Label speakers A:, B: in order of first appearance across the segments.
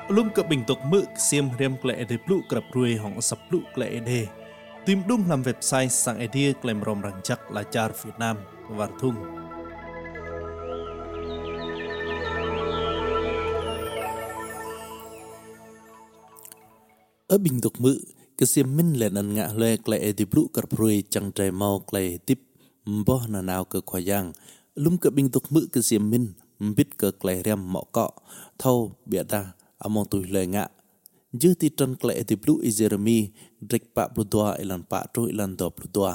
A: Lum cập bình tục mực xiêm riêng lệ để blu cập ruồi hỏng sập blu lệ đề tìm đúng làm website sang idea claim rom răng chắc là char Việt Nam và thung ở bình tục mực cái xiêm minh lệ năn ngã lệ lệ để blu cập ruồi chẳng trái mau lệ tiếp bo nà nào cơ khoa giang lum cập bình tục mực cái xiêm minh biết cơ lệ riêng mọ cọ thâu bịa ta among tu lệ ngã dư ti trân lệ thì blu Jeremy rek pa pludua ilan pa tru ilan do pludua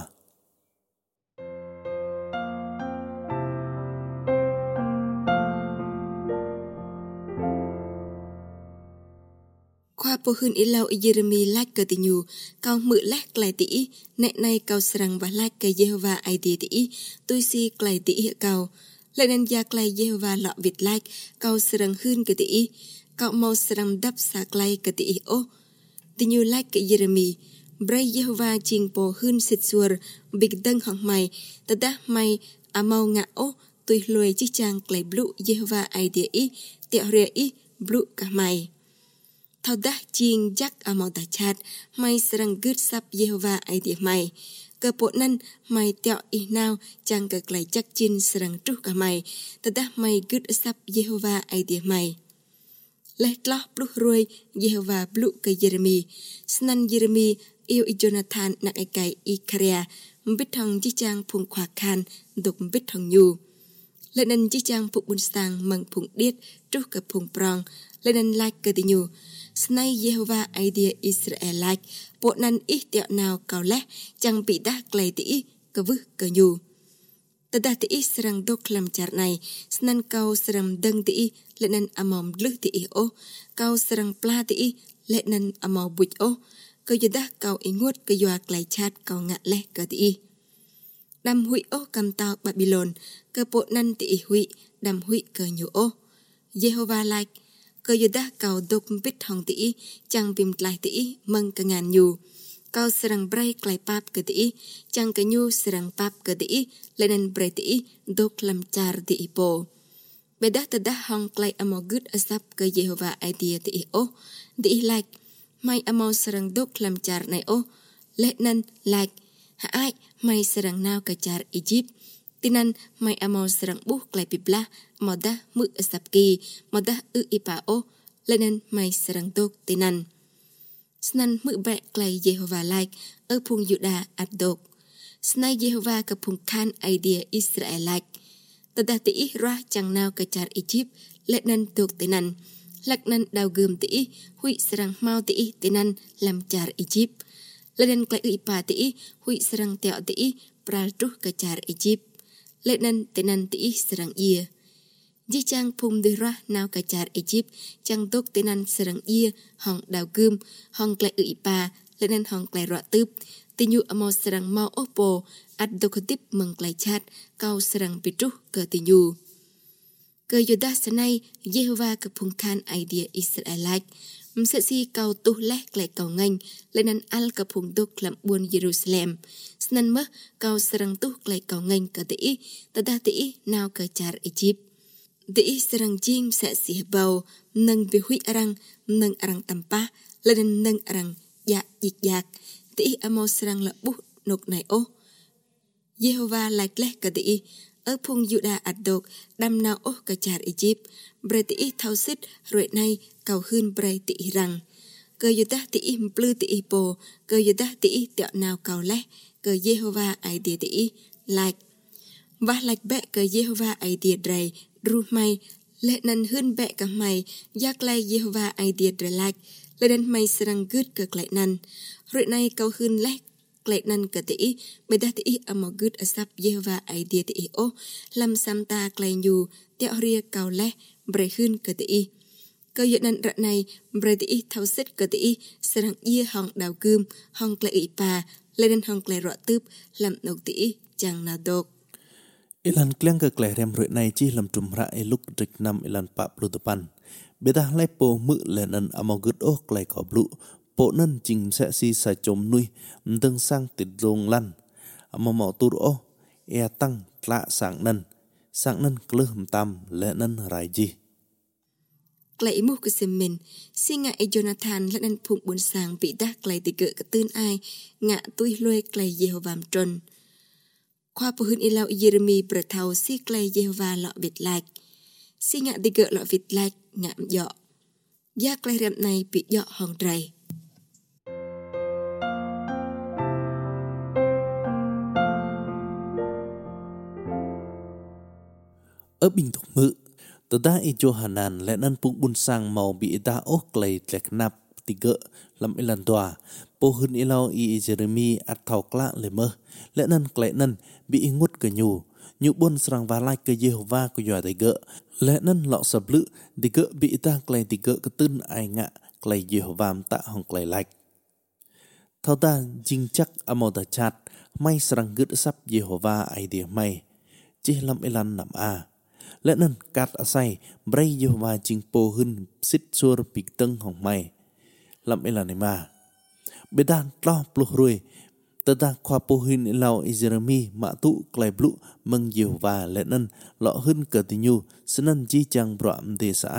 B: Khoa po hun ilau Jeremy like ke tinyu kau mu lek klai ti nek nai kau serang ba like ke Jehovah ID ti tui si klai ti kau lenen ya klai Jehovah lo vit like kau serang hun ke ti kau mau serang dap sa klai ke ti o tinyu like ke Jeremy bray Jehovah ching po hun sit suar big dang hong mai tada mai amau nga o tui loi chi chang klai blu Jehovah ID ti ria blu ka mai thao đắc chiên chắc ở một đại chat mai serang gứt sắp Jehovah ai địa mày cơ bộ năn mày tẹo ý nào chẳng cực lại chắc chiên serang trúc cả mày thao đắc mày gứt sắp Jehovah ai địa mày lấy lo blu ruồi Jehovah blu cái Jeremy snan Jeremy yêu Jonathan nặng ai cái Ikaria biết thằng chi trang phùng khoa khan đục biết thằng nhu lên nên chi trang phục bún sang mừng phùng điết trúc cả phùng prong lên nên like cái tình nhu Snai Jehovah idea Israel like bộ nan ít tẹo nào cao lẽ chẳng bị đá clay tỉ cơ vư cơ nhu tada tỉ serang đốc làm chart này snan cao serang đăng tỉ lệ nan amom lư tỉ ô cao serang pla tỉ lệ nan amom bụt ô cơ đá cao ý nguốt cơ doa clay chat cao ngạ lẽ cơ tỉ đam hụi ô cầm tao Babylon cơ bộ nan tỉ hụi đam hụi cơ nhu ô Jehovah like cơ đá cao đốc biết hong tỉ chẳng bìm lại tỉ mừng cả ngàn nhu cao serang bray clay pap cơ tỉ chẳng cả nhu serang pap cơ tỉ lên bray tỉ đốc làm char tỉ po beda tada hong clay amo good asap cơ Jehovah idea tỉ ô tỉ like mai amo serang đốc làm char này ô lên like hạ ai mai serang nào cả char Egypt tinan mai amo serang buh clay pibla moda mu asap ki moda ipa o lenen mai serang dok tinan snan mu bẹ clay Jehovah like ở phung Juda adok snai Jehovah ka phung khan idea Israel like tada ti ra chẳng nào ka char Egypt lenen dok tinan laknan đào gươm ti hui serang mau ti tinan làm char Egypt lenen clay ipa ti hui serang tẹo ti pral truh ka char Egypt lenen tinan ti serang ia di chang phum de ra nào cả char Egypt chang tốt tinan serang ia hong đào gươm hong clay ipa lenen hong clay rọ tướp tinyu amo serang mau opo adokotip meng clay chat kau serang pitru ke tinyu ke yoda sanai Jehovah ke phung khan idea Israel like sẽ si kau tu leh clay kau nganh lenen al ke phung dok lam buôn Jerusalem snan mơ kau serang tu clay kau nganh ke ti tada ti nào ke char Egypt Di serang jing sẽ si bau nâng vi hui arang nâng arang tampa lên nâng arang dạ dịch dạc ti amo serang la bu nục này ô Jehovah like leh ka ti ở phung Juda adok đam nào ô ka char Egypt bre ti thau sit rồi nay cầu hơn bre ti rằng cơ Juda ti plư ti po cơ Juda ti tẹo nào cầu leh cơ Jehovah idea ti like và like bẹ cơ Jehovah idea dray ru mai lệ nan hơn bẹ cả mày giác lai Jehovah idea dray like lệ nan mày serang good cơ lại nan rồi nay cầu hơn lek lại nan cơ ti bê đa ti amo good asap Jehovah idea ti o làm samta lại nhu tẹo ria cầu lek bre hơn cơ ti cơ yết nan rạ này bre ti thau sit cơ ti serang ia hong đào gươm hong lại ipa lệ nan hong lại rọ tướp làm nấu ti chẳng nào độc
A: ilan kleng ke klerem roi nai chi lam tum ra eluk dik nam ilan pa plu depan beda lai po mu lenan amogut o klai ko blu po nan jing se si sa chom nui ndeng sang tit long lan amamo tur o e tang tla sang nan kleuh tam lenan rai ji
B: klei mu ke semen si ngạ Jonathan lẫn phụng buồn sang bị đa klei tì gỡ cái tên ai ngạ tui lôi klei Jehovah tròn khoa phụ huynh ilau Jeremy bờ thầu si klei Jehovah lọ Việt Lạc si ngạ tì gỡ lọ Việt Lạc ngạ dọ gia klei rem này bị dọ hòn trầy
A: ở bình thục mự tờ đa y Johanan lẽ nan phụng buồn sang màu bị đa ốc klei lẹt nạp tì gỡ làm ilan tòa po hun ilau i Jeremy at thau kla le mơ lẽ nan klei nan bị ngút ke nhu buôn sang va lai ke Jehovah ko yo tì gỡ lẽ nan lọ sập lự tì gỡ bị ta klei tì gỡ cái tên ai ngạ klei Jehovah ta hong klei lạch thau ta jing chắc amo ta chat mai sang gứt sắp Jehovah ai dia mai chỉ làm ilan nằm a lẽ nên cát ở say bray Jehovah jing po hun sit sur big tâng hong mai làm ilan này mà bedan lo pluh ruồi tờ ta khoa po hun lau Jeremy mạ tụ klei blu mừng Jehovah lẽ nên lọ hun cờ tình nhu sân chi chang broam de sa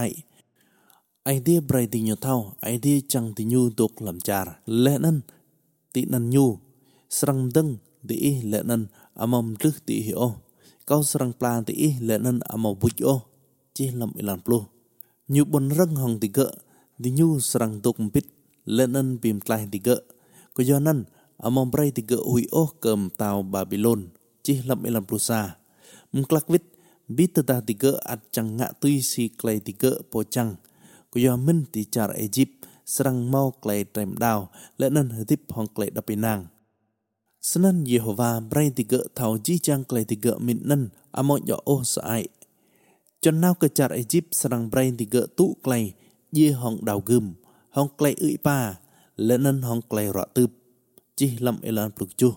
A: ai dia bray tình nhu thau ai dia chang tình nhu dok làm char lẽ nên tị nan nhu sang dâng tị lẽ nên amom rước tị hiểu kau serang plan tị lẽ nên amom bụi ô chỉ làm ilan plu nhu bon răng hong tị gỡ tị nhu serang dok pit lẽ nên bìm klai tị gỡ có do nan amom bray tị gỡ hui ô cầm tàu Babylon chỉ làm ilan plu sa mklak vit bit ta tị gỡ at chang ngạ tui si klei tị gỡ po chang có do min tị char Egypt serang mau klei trem đào lẽ nên hip hong klei đập pinang Senan Jehovah bray tì gỡ thảo chi chang klei tì gỡ min nan amon yo o sai cho nào ke char Egypt serang bray tì gỡ tu klei ye hong đào gum hong klei ui pa lẽ nên hong klei rọ tып chi lam elan pluk chu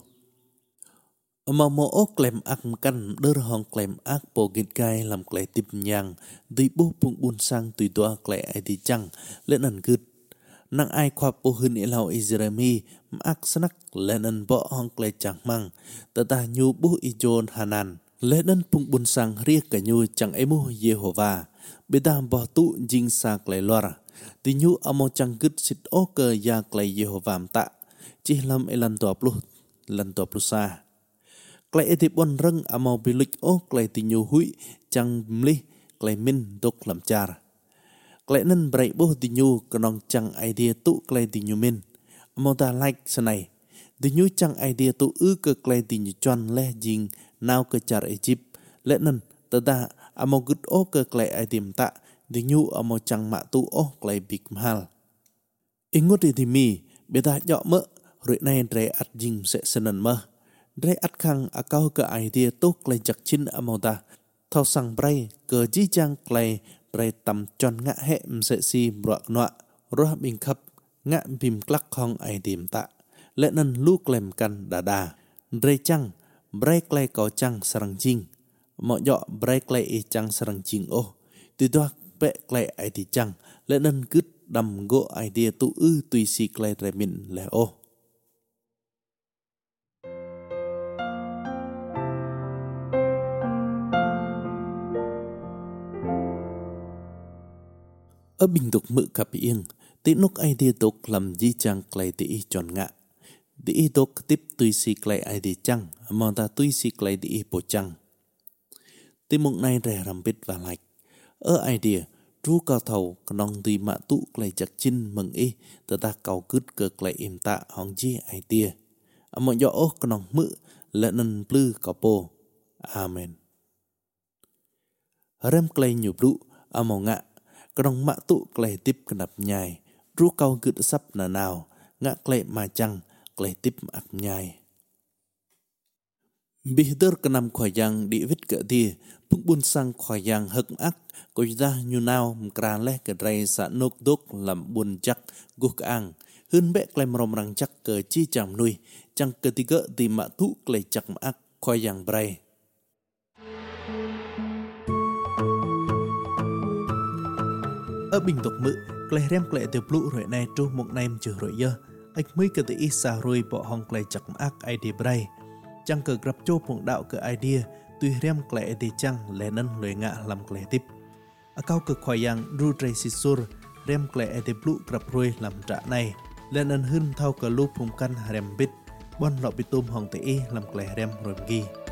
A: mà mo o klem ak kan đơ hong klem ak po git gai làm klei tip nhang tùy bu pung bun sang tùy toa klei ai tì chang lẽ nên gứt nang ai khoa po hun ilau Jeremy mak sanak lenen bo hong klei chang mang ta nyu bu i Jon Hanan lenen pung bun sang ria ka nyu chang emu Jehovah beda bo tu jing sa klei lor ti nyu amo chang gứt sit o ke ya klei Jehovah ta chi lam elan to plu sa klei etip bon reng amo bilik o klei ti nyu hui chang mli klei min dok lam char klei nen bray bo ti nyu kanong chang idea tu klei ti nyu min amo ta like sanai ti nyu chang idea tu ke klei ti nyu chon le jing naw ke char Egypt le nen ta amo gut o ke klei item ta ti nyu amo chang ma tu o klei big mahal ingut ti mi beta yo me roi nai dre at jing se senan ma dre at khang akau ke idea tu klei jak chin amo ta thau sang bray ke ji chang klei bray tam chon ngạ hệ sẽ si broak nọ roh bing khap ngạ bim klak khong ai dim ta lẽ nên lu klem kan đà dre chang bray klei ko chang sarang jing mo yo bray klei e chang sarang jing o ti toa pe klei ai ti chang lẽ nên cứt đầm go idea tu tùy si klei re min le o ở bình tục mự cặp yên tí nốc ai đi tục làm gì chăng klei tí chọn ngạ tí tục tiếp tùy si klei ai đi chăng mà ta tùy si klei tí bộ chăng tí mộng này rè rằm bít và lạch ở ai đi ru cao thầu nong tùy mạ tụ klei chặt chin mừng y ta cầu cứt cơ klei im tạ hong chi ai tia mà do ốc nong mự lệ nân plư cao po amen rem klei nhụp rụ amo ngạ kadang mak tu klei tip kenap nyai ru kau gud sap na nào ngạ klei ma chang klei tip ak nyai bihder kenam khoyang di vit ke ti pung bun sang khoyang hak ak ko da nyu nào mkran le ke drai sa nok dok lam bun chak guk ang hun be klei rom rang chak ke chi cham nui chang ke tiga ti mak tu klei chak ak khoyang brai ở bình tục mự klei rem klei te plu roi nai tu mok naim chu roi ye ách mới ke te isa roi bo hong klei chak ak id brai chang ke grab cho pung đạo ke idea tùy rem klei te chang le nan loi ngạ làm klei tip cao cực khoai yang ru trai si sur rem klei edeblu krap rui làm trả này lên ân hưng thao cờ lu phùng căn rem bít bon lọ bị tôm hồng tê làm klei rem rồi gi